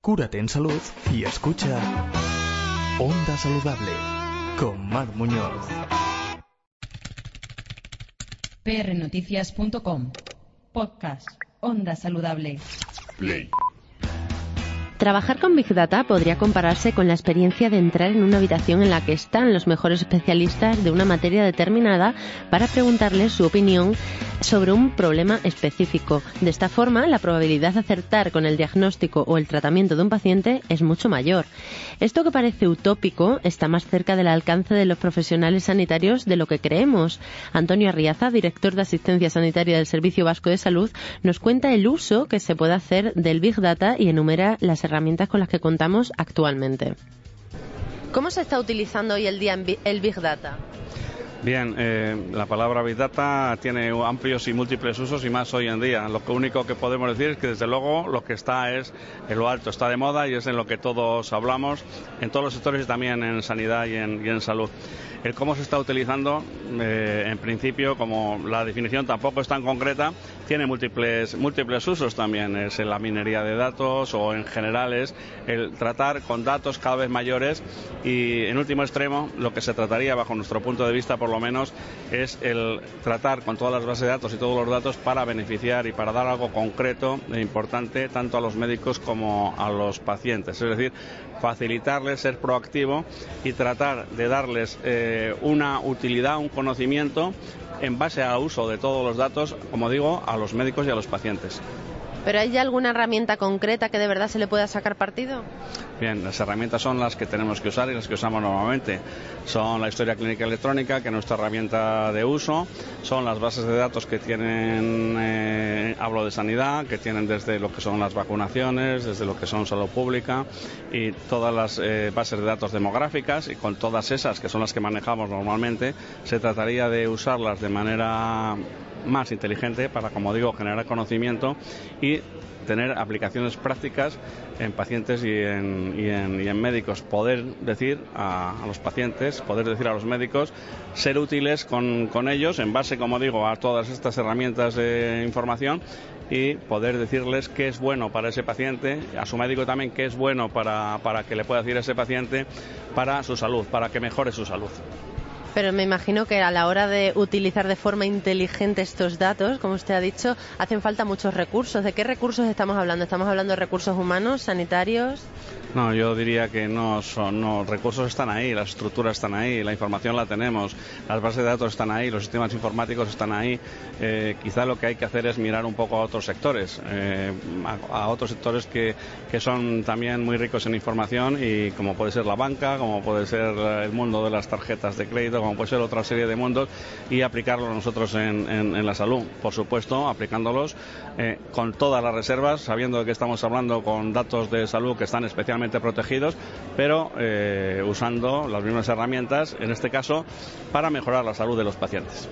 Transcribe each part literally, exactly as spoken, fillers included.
Cúrate en salud y escucha Onda Saludable con Mar Muñoz. P R noticias punto com Podcast Onda Saludable. Play. Trabajar con Big Data podría compararse con la experiencia de entrar en una habitación en la que están los mejores especialistas de una materia determinada para preguntarles su opinión sobre un problema específico. De esta forma, la probabilidad de acertar con el diagnóstico o el tratamiento de un paciente es mucho mayor. Esto que parece utópico está más cerca del alcance de los profesionales sanitarios de lo que creemos. Antonio Arriaza, director de Asistencia Sanitaria del Servicio Vasco de Salud, nos cuenta el uso que se puede hacer del Big Data y enumera las herramientas con las que contamos actualmente. ¿Cómo se está utilizando hoy el día el Big Data? Bien, eh, la palabra Big Data tiene amplios y múltiples usos y más hoy en día. Lo único que podemos decir es que desde luego lo que está es en lo alto, está de moda y es en lo que todos hablamos, en todos los sectores y también en sanidad y en, y en salud. El cómo se está utilizando, eh, en principio, como la definición tampoco es tan concreta, tiene múltiples múltiples usos también. Es en la minería de datos o en general es el tratar con datos cada vez mayores y, en último extremo, lo que se trataría, bajo nuestro punto de vista por lo menos, es el tratar con todas las bases de datos y todos los datos para beneficiar y para dar algo concreto e importante tanto a los médicos como a los pacientes. Es decir, facilitarles, ser proactivo y tratar de darles eh, una utilidad, un conocimiento en base al uso de todos los datos, como digo, a los médicos y a los pacientes. ¿Pero hay alguna herramienta concreta que de verdad se le pueda sacar partido? Bien, las herramientas son las que tenemos que usar y las que usamos normalmente. Son la historia clínica electrónica, que es nuestra herramienta de uso. Son las bases de datos que tienen, eh, hablo de sanidad, que tienen desde lo que son las vacunaciones, desde lo que son salud pública y todas las eh, bases de datos demográficas. Y con todas esas, que son las que manejamos normalmente, se trataría de usarlas de manera más inteligente para, como digo, generar conocimiento y tener aplicaciones prácticas en pacientes y en, y en, y en médicos. Poder decir a, a los pacientes, poder decir a los médicos, ser útiles con, con ellos en base, como digo, a todas estas herramientas de información y poder decirles qué es bueno para ese paciente, a su médico también qué es bueno para, para que le pueda decir a ese paciente para su salud, para que mejore su salud. Pero me imagino que a la hora de utilizar de forma inteligente estos datos, como usted ha dicho, hacen falta muchos recursos. ¿De qué recursos estamos hablando? ¿Estamos hablando de recursos humanos, sanitarios? No, yo diría que no son, no, recursos están ahí, las estructuras están ahí, la información la tenemos, las bases de datos están ahí, los sistemas informáticos están ahí. Eh, quizá lo que hay que hacer es mirar un poco a otros sectores, eh, a, a otros sectores que, que son también muy ricos en información y como puede ser la banca, como puede ser el mundo de las tarjetas de crédito, como puede ser otra serie de mundos y aplicarlo nosotros en, en, en la salud. Por supuesto, aplicándolos eh, con todas las reservas, sabiendo que estamos hablando con datos de salud que están especialmente protegidos, pero eh, usando las mismas herramientas, en este caso, para mejorar la salud de los pacientes.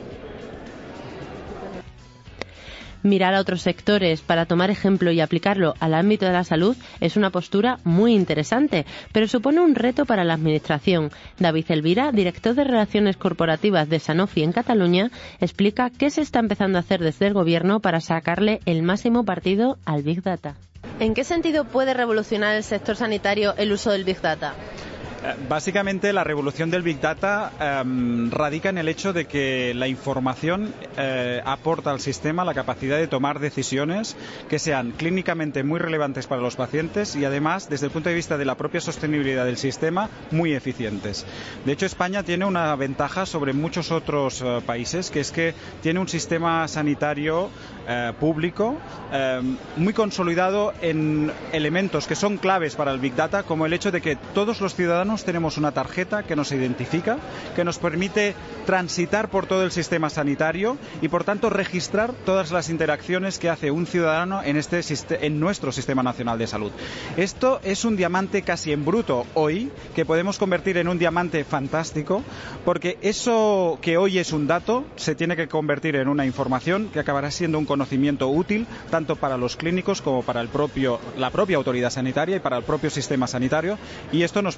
Mirar a otros sectores para tomar ejemplo y aplicarlo al ámbito de la salud es una postura muy interesante, pero supone un reto para la Administración. David Elvira, director de Relaciones Corporativas de Sanofi en Cataluña, explica qué se está empezando a hacer desde el Gobierno para sacarle el máximo partido al Big Data. ¿En qué sentido puede revolucionar el sector sanitario el uso del Big Data? Básicamente la revolución del Big Data eh, radica en el hecho de que la información eh, aporta al sistema la capacidad de tomar decisiones que sean clínicamente muy relevantes para los pacientes y además, desde el punto de vista de la propia sostenibilidad del sistema, muy eficientes. De hecho, España tiene una ventaja sobre muchos otros eh, países, que es que tiene un sistema sanitario eh, público eh, muy consolidado en elementos que son claves para el Big Data, como el hecho de que todos los ciudadanos tenemos una tarjeta que nos identifica, que nos permite transitar por todo el sistema sanitario y, por tanto, registrar todas las interacciones que hace un ciudadano en, este, en nuestro Sistema Nacional de Salud. Esto es un diamante casi en bruto hoy, que podemos convertir en un diamante fantástico, porque eso que hoy es un dato se tiene que convertir en una información que acabará siendo un conocimiento útil tanto para los clínicos como para el propio, la propia autoridad sanitaria y para el propio sistema sanitario, y esto nos puede hacer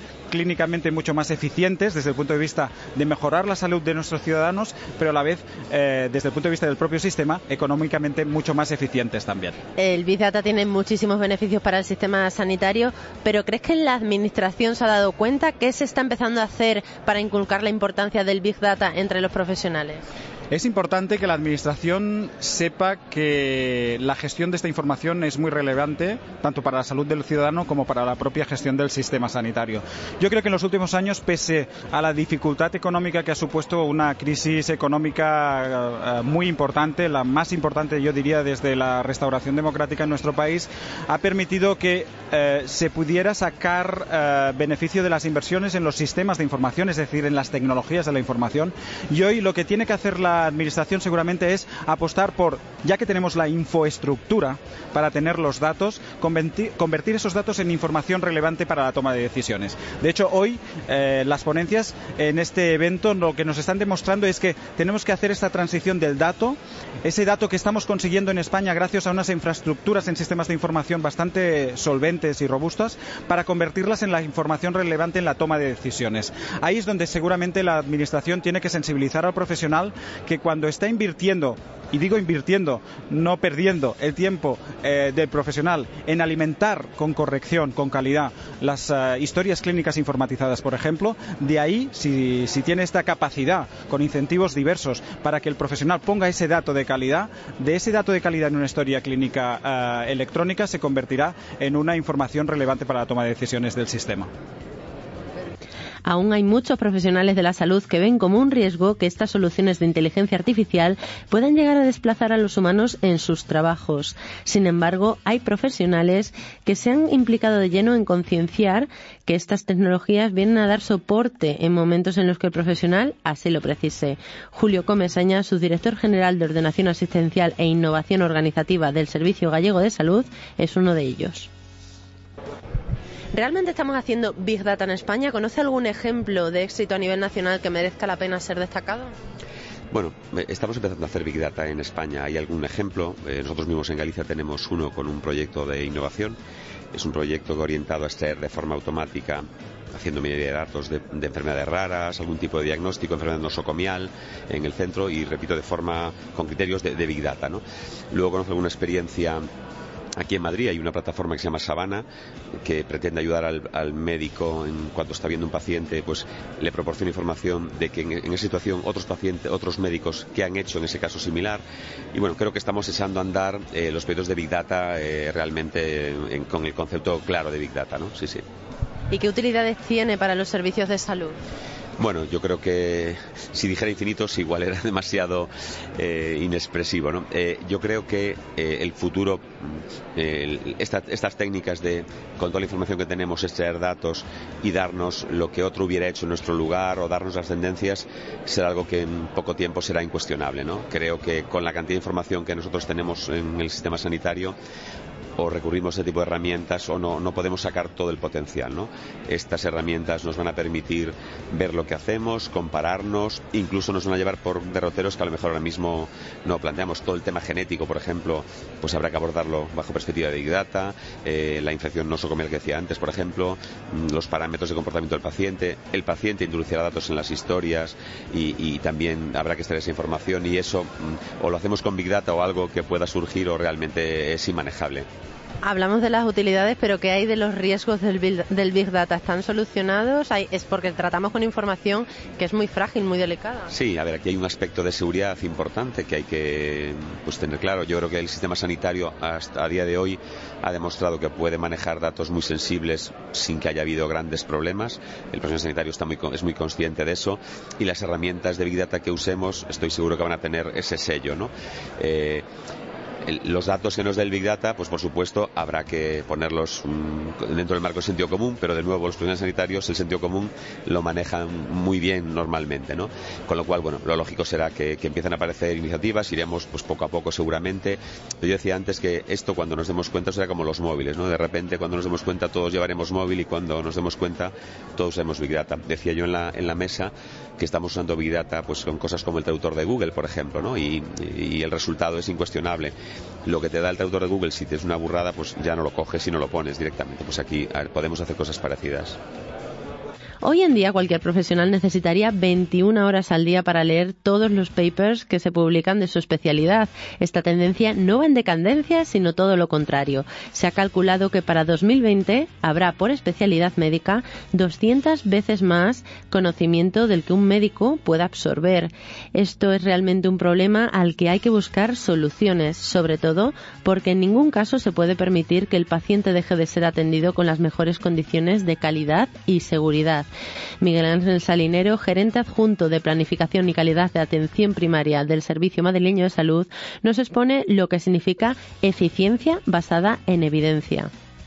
clínicamente mucho más eficientes desde el punto de vista de mejorar la salud de nuestros ciudadanos, pero a la vez, eh, desde el punto de vista del propio sistema, económicamente mucho más eficientes también. El Big Data tiene muchísimos beneficios para el sistema sanitario, pero ¿crees que la Administración se ha dado cuenta? ¿Qué se está empezando a hacer para inculcar la importancia del Big Data entre los profesionales? Es importante que la Administración sepa que la gestión de esta información es muy relevante, tanto para la salud del ciudadano como para la propia gestión del sistema sanitario. Yo creo que en los últimos años, pese a la dificultad económica que ha supuesto una crisis económica uh, muy importante, la más importante, yo diría, desde la restauración democrática en nuestro país, ha permitido que uh, se pudiera sacar uh, beneficio de las inversiones en los sistemas de información, es decir, en las tecnologías de la información. Y hoy lo que tiene que hacer la Administración seguramente es apostar por, ya que tenemos la infraestructura para tener los datos, convertir, convertir esos datos en información relevante para la toma de decisiones. De hecho, hoy eh, las ponencias en este evento lo que nos están demostrando es que tenemos que hacer esta transición del dato, ese dato que estamos consiguiendo en España gracias a unas infraestructuras en sistemas de información bastante solventes y robustas, para convertirlas en la información relevante en la toma de decisiones. Ahí es donde seguramente la Administración tiene que sensibilizar al profesional que cuando está invirtiendo, y digo invirtiendo, no perdiendo el tiempo eh, del profesional en alimentar con corrección, con calidad, las uh, historias clínicas informatizadas, por ejemplo, de ahí, si, si tiene esta capacidad con incentivos diversos para que el profesional ponga ese dato de calidad, de ese dato de calidad en una historia clínica uh, electrónica se convertirá en una información relevante para la toma de decisiones del sistema. Aún hay muchos profesionales de la salud que ven como un riesgo que estas soluciones de inteligencia artificial puedan llegar a desplazar a los humanos en sus trabajos. Sin embargo, hay profesionales que se han implicado de lleno en concienciar que estas tecnologías vienen a dar soporte en momentos en los que el profesional así lo precise. Julio Comesaña, subdirector general de Ordenación Asistencial e Innovación Organizativa del Servicio Gallego de Salud, es uno de ellos. ¿Realmente estamos haciendo Big Data en España? ¿Conoce algún ejemplo de éxito a nivel nacional que merezca la pena ser destacado? Bueno, estamos empezando a hacer Big Data en España. ¿Hay algún ejemplo? Eh, nosotros mismos en Galicia tenemos uno con un proyecto de innovación. Es un proyecto orientado a extraer de forma automática, haciendo minería de datos de, de enfermedades raras, algún tipo de diagnóstico, enfermedad nosocomial en el centro y, repito, de forma con criterios de, de Big Data, ¿no? Luego conozco alguna experiencia. Aquí en Madrid hay una plataforma que se llama Sabana, que pretende ayudar al, al médico en cuanto está viendo un paciente, pues le proporciona información de que en, en esa situación otros pacientes, otros médicos que han hecho en ese caso similar. Y bueno, creo que estamos echando a andar eh, los proyectos de Big Data eh, realmente en, con el concepto claro de Big Data, ¿no? Sí, sí. ¿Y qué utilidades tiene para los servicios de salud? Bueno, yo creo que si dijera infinitos igual era demasiado eh, inexpresivo, ¿no? Eh, yo creo que eh, el futuro, eh, esta, estas técnicas de, con toda la información que tenemos, extraer datos y darnos lo que otro hubiera hecho en nuestro lugar o darnos las tendencias, será algo que en poco tiempo será incuestionable, ¿no? Creo que con la cantidad de información que nosotros tenemos en el sistema sanitario, o recurrimos a este tipo de herramientas o no, no podemos sacar todo el potencial, ¿no? Estas herramientas nos van a permitir ver lo que hacemos, compararnos, incluso nos van a llevar por derroteros que a lo mejor ahora mismo no planteamos. Todo el tema genético, por ejemplo, pues habrá que abordarlo bajo perspectiva de Big Data, eh, la infección nosocomial que decía antes, por ejemplo, los parámetros de comportamiento del paciente, el paciente introducirá datos en las historias y, y también habrá que extraer esa información y eso o lo hacemos con Big Data o algo que pueda surgir o realmente es inmanejable. Hablamos de las utilidades, pero ¿qué hay de los riesgos del Big, del Big Data? ¿Están solucionados? Hay, es porque tratamos con información que es muy frágil, muy delicada. Sí, a ver, aquí hay un aspecto de seguridad importante que hay que pues, tener claro. Yo creo que el sistema sanitario hasta a día de hoy ha demostrado que puede manejar datos muy sensibles sin que haya habido grandes problemas. El profesional sanitario está muy, es muy consciente de eso y las herramientas de Big Data que usemos estoy seguro que van a tener ese sello, ¿no? Eh, Los datos que nos da el Big Data, pues por supuesto habrá que ponerlos mmm, dentro del marco del sentido común, pero de nuevo los profesionales sanitarios el sentido común lo manejan muy bien normalmente, ¿no? Con lo cual, bueno, lo lógico será que, que empiecen a aparecer iniciativas, iremos pues poco a poco seguramente. Yo decía antes que esto cuando nos demos cuenta será como los móviles, ¿no? De repente cuando nos demos cuenta todos llevaremos móvil y cuando nos demos cuenta todos usaremos Big Data. Decía yo en la, en la mesa que estamos usando Big Data pues con cosas como el traductor de Google, por ejemplo, ¿no? Y, y el resultado es incuestionable. Lo que te da el traductor de Google, si tienes una burrada, pues ya no lo coges y no lo pones directamente. Pues aquí a ver, podemos hacer cosas parecidas. Hoy en día cualquier profesional necesitaría veintiuna horas al día para leer todos los papers que se publican de su especialidad. Esta tendencia no va en decadencia, sino todo lo contrario. Se ha calculado que para dos mil veinte habrá por especialidad médica doscientas veces más conocimiento del que un médico pueda absorber. Esto es realmente un problema al que hay que buscar soluciones, sobre todo porque en ningún caso se puede permitir que el paciente deje de ser atendido con las mejores condiciones de calidad y seguridad. Miguel Ángel Salinero, gerente adjunto de Planificación y Calidad de Atención Primaria del Servicio Madrileño de Salud, nos expone lo que significa eficiencia basada en evidencia.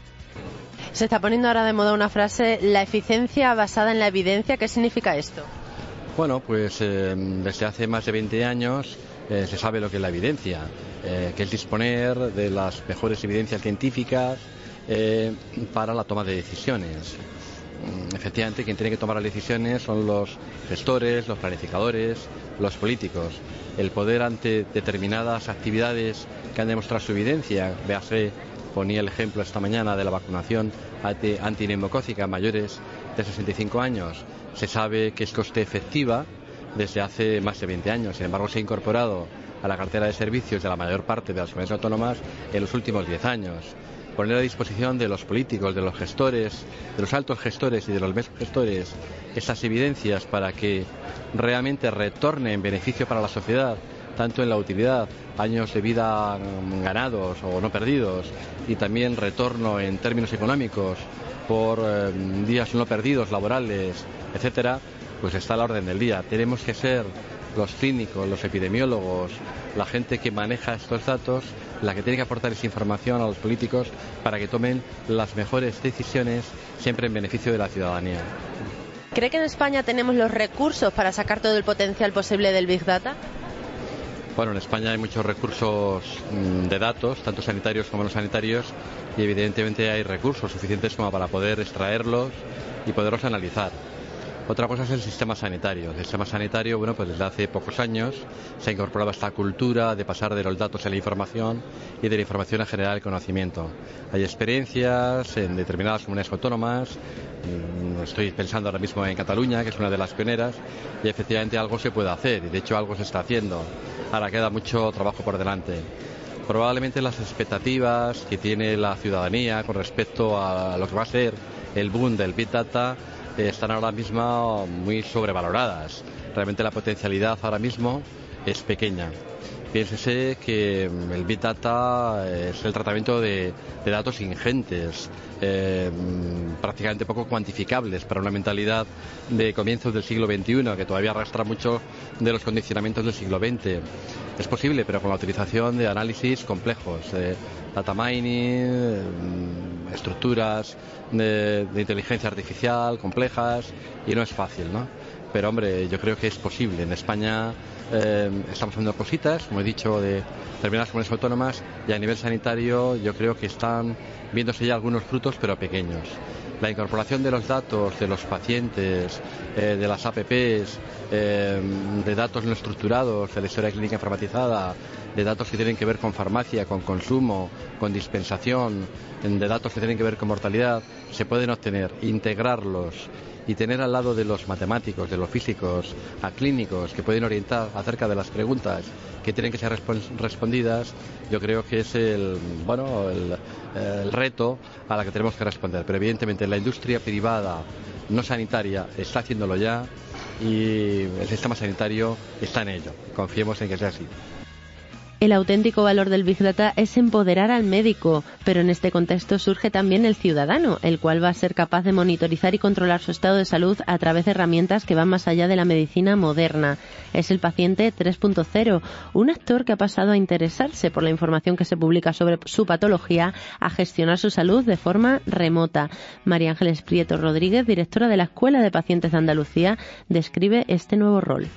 Se está poniendo ahora de moda una frase, la eficiencia basada en la evidencia. ¿Qué significa esto? Bueno, pues eh, desde hace más de veinte años eh, se sabe lo que es la evidencia, eh, que es disponer de las mejores evidencias científicas eh, para la toma de decisiones. Efectivamente, quien tiene que tomar las decisiones son los gestores, los planificadores, los políticos. El poder ante determinadas actividades que han demostrado su evidencia, véase, ponía el ejemplo esta mañana de la vacunación antineumocócica a mayores de sesenta y cinco años, se sabe que es coste efectiva desde hace más de veinte años. Sin embargo, se ha incorporado a la cartera de servicios de la mayor parte de las comunidades autónomas en los últimos diez años. Poner a disposición de los políticos, de los gestores, de los altos gestores y de los medios gestores estas evidencias para que realmente retorne en beneficio para la sociedad, tanto en la utilidad, años de vida ganados o no perdidos, y también retorno en términos económicos por eh, días no perdidos, laborales, etcétera, pues está a la orden del día. Tenemos que ser los clínicos, los epidemiólogos, la gente que maneja estos datos, la que tiene que aportar esa información a los políticos para que tomen las mejores decisiones, siempre en beneficio de la ciudadanía. ¿Cree que en España tenemos los recursos para sacar todo el potencial posible del Big Data? Bueno, en España hay muchos recursos de datos, tanto sanitarios como no sanitarios, y evidentemente hay recursos suficientes como para poder extraerlos y poderlos analizar. Otra cosa es el sistema sanitario. El sistema sanitario, bueno, pues desde hace pocos años se ha incorporado esta cultura de pasar de los datos a la información y de la información a generar el conocimiento. Hay experiencias en determinadas comunidades autónomas, estoy pensando ahora mismo en Cataluña, que es una de las pioneras, y efectivamente algo se puede hacer, y de hecho algo se está haciendo. Ahora queda mucho trabajo por delante. Probablemente las expectativas que tiene la ciudadanía con respecto a lo que va a ser el boom del Big Data están ahora mismo muy sobrevaloradas. Realmente la potencialidad ahora mismo es pequeña. Piénsese que el Big Data es el tratamiento de, de datos ingentes, eh, prácticamente poco cuantificables para una mentalidad de comienzos del siglo veintiuno, que todavía arrastra mucho de los condicionamientos del siglo veinte. Es posible, pero con la utilización de análisis complejos, eh, data mining, eh, estructuras de, de inteligencia artificial complejas, y no es fácil, ¿no? Pero hombre, yo creo que es posible. En España eh, estamos haciendo cositas, como he dicho, de determinadas comunidades autónomas, y a nivel sanitario yo creo que están viéndose ya algunos frutos, pero pequeños. La incorporación de los datos de los pacientes, eh, de las A P Pes, eh, de datos no estructurados, de la historia clínica informatizada, de datos que tienen que ver con farmacia, con consumo, con dispensación, de datos que tienen que ver con mortalidad, se pueden obtener, integrarlos y tener al lado de los matemáticos, de los físicos, a clínicos que pueden orientar acerca de las preguntas que tienen que ser respondidas, yo creo que es el, bueno, el, el reto a la que tenemos que responder. Pero evidentemente la industria privada no sanitaria está haciéndolo ya, y el sistema sanitario está en ello. Confiemos en que sea así. El auténtico valor del Big Data es empoderar al médico, pero en este contexto surge también el ciudadano, el cual va a ser capaz de monitorizar y controlar su estado de salud a través de herramientas que van más allá de la medicina moderna. Es el paciente tres punto cero, un actor que ha pasado a interesarse por la información que se publica sobre su patología, a gestionar su salud de forma remota. María Ángeles Prieto Rodríguez, directora de la Escuela de Pacientes de Andalucía, describe este nuevo rol.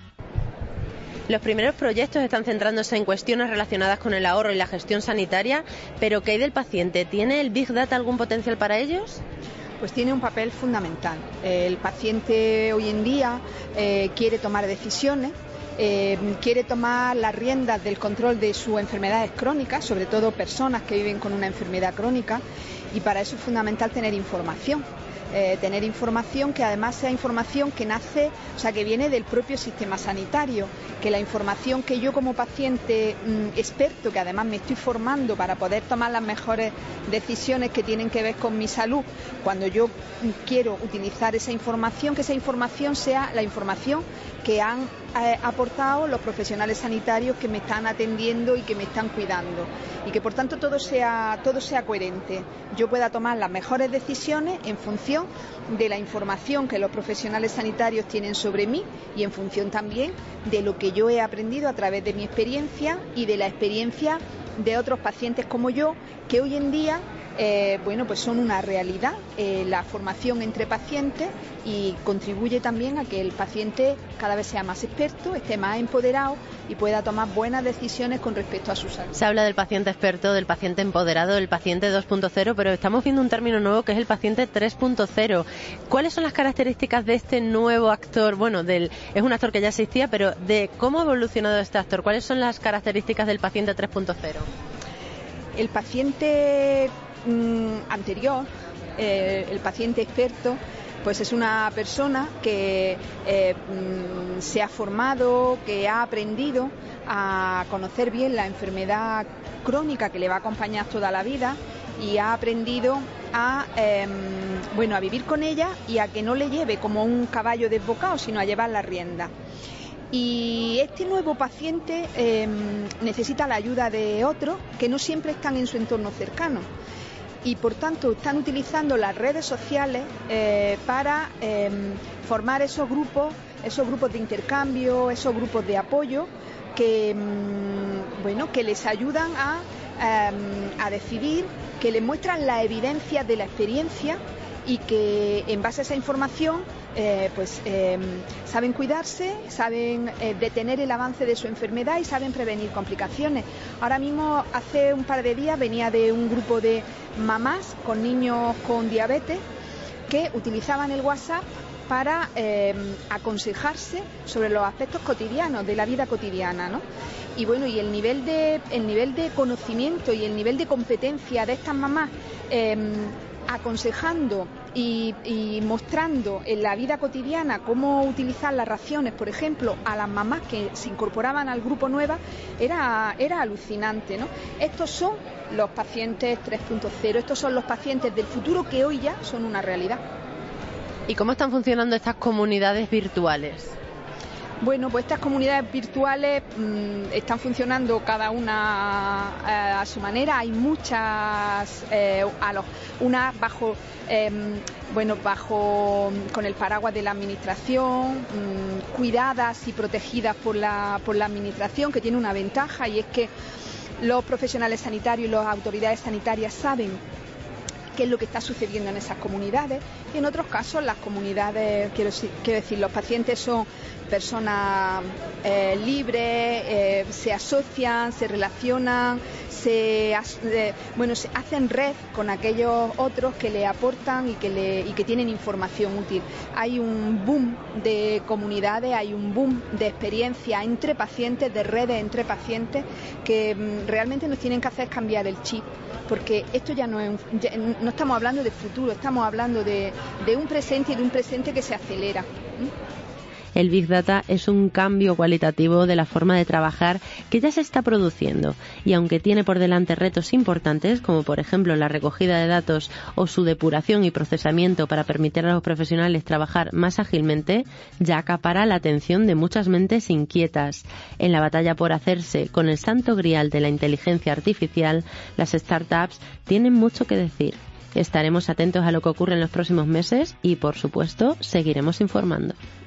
Los primeros proyectos están centrándose en cuestiones relacionadas con el ahorro y la gestión sanitaria, pero ¿qué hay del paciente? ¿Tiene el Big Data algún potencial para ellos? Pues tiene un papel fundamental. El paciente hoy en día eh, quiere tomar decisiones, eh, quiere tomar las riendas del control de sus enfermedades crónicas, sobre todo personas que viven con una enfermedad crónica, y para eso es fundamental tener información. Eh, tener información que además sea información que nace, o sea, que viene del propio sistema sanitario, que la información que yo como paciente mmm, experto, que además me estoy formando para poder tomar las mejores decisiones que tienen que ver con mi salud, cuando yo quiero utilizar esa información, que esa información sea la información que han eh, aportado los profesionales sanitarios que me están atendiendo y que me están cuidando, y que por tanto todo sea, todo sea coherente, yo pueda tomar las mejores decisiones en función de la información que los profesionales sanitarios tienen sobre mí y en función también de lo que yo he aprendido a través de mi experiencia y de la experiencia de otros pacientes como yo, que hoy en día eh, bueno, pues son una realidad, eh, la formación entre pacientes, y contribuye también a que el paciente cada vez sea más experto, esté más empoderado y pueda tomar buenas decisiones con respecto a su salud. Se habla del paciente experto, del paciente empoderado, del paciente dos punto cero, pero estamos viendo un término nuevo que es el paciente tres punto cero. ¿Cuáles son las características de este nuevo actor? Bueno, del, es un actor que ya existía, pero de cómo ha evolucionado este actor. ¿Cuáles son las características del paciente tres punto cero? El paciente mmm, anterior, eh, el paciente experto, pues es una persona que eh, mmm, se ha formado, que ha aprendido a conocer bien la enfermedad crónica que le va a acompañar toda la vida y ha aprendido a, eh, bueno, a vivir con ella y a que no le lleve como un caballo desbocado, sino a llevar la rienda. Y este nuevo paciente eh, necesita la ayuda de otros que no siempre están en su entorno cercano y por tanto están utilizando las redes sociales eh, para eh, formar esos grupos, esos grupos de intercambio, esos grupos de apoyo que, mm, bueno, que les ayudan a, eh, a decidir, que les muestran la evidencia de la experiencia y que en base a esa información eh, pues eh, saben cuidarse, saben eh, detener el avance de su enfermedad y saben prevenir complicaciones. Ahora mismo, hace un par de días, venía de un grupo de mamás con niños con diabetes que utilizaban el WhatsApp para eh, aconsejarse sobre los aspectos cotidianos de la vida cotidiana, ¿no? Y bueno, y el nivel de el nivel de conocimiento y el nivel de competencia de estas mamás eh, aconsejando y, y mostrando en la vida cotidiana cómo utilizar las raciones, por ejemplo, a las mamás que se incorporaban al grupo nueva, era, era alucinante, ¿no? Estos son los pacientes tres punto cero, estos son los pacientes del futuro que hoy ya son una realidad. ¿Y cómo están funcionando estas comunidades virtuales? Bueno, pues estas comunidades virtuales mmm, están funcionando cada una eh, a su manera. Hay muchas, eh, a los, unas bajo, eh, bueno, bajo con el paraguas de la administración, mmm, cuidadas y protegidas por la por la administración, que tiene una ventaja, y es que los profesionales sanitarios y las autoridades sanitarias saben qué es lo que está sucediendo en esas comunidades, y en otros casos las comunidades, quiero, quiero decir, los pacientes son personas eh, libres, eh, se asocian, se relacionan, se, eh, bueno, se hacen red con aquellos otros que le aportan y que, le, y que tienen información útil. Hay un boom de comunidades, hay un boom de experiencia entre pacientes, de redes entre pacientes, que mm, realmente nos tienen que hacer cambiar el chip, porque esto ya no es un, ya, no estamos hablando de futuro, estamos hablando de, de un presente y de un presente que se acelera. ¿Mm? El Big Data es un cambio cualitativo de la forma de trabajar que ya se está produciendo, y aunque tiene por delante retos importantes, como por ejemplo la recogida de datos o su depuración y procesamiento para permitir a los profesionales trabajar más ágilmente, ya acapara la atención de muchas mentes inquietas. En la batalla por hacerse con el santo grial de la inteligencia artificial, las startups tienen mucho que decir. Estaremos atentos a lo que ocurre en los próximos meses y, por supuesto, seguiremos informando.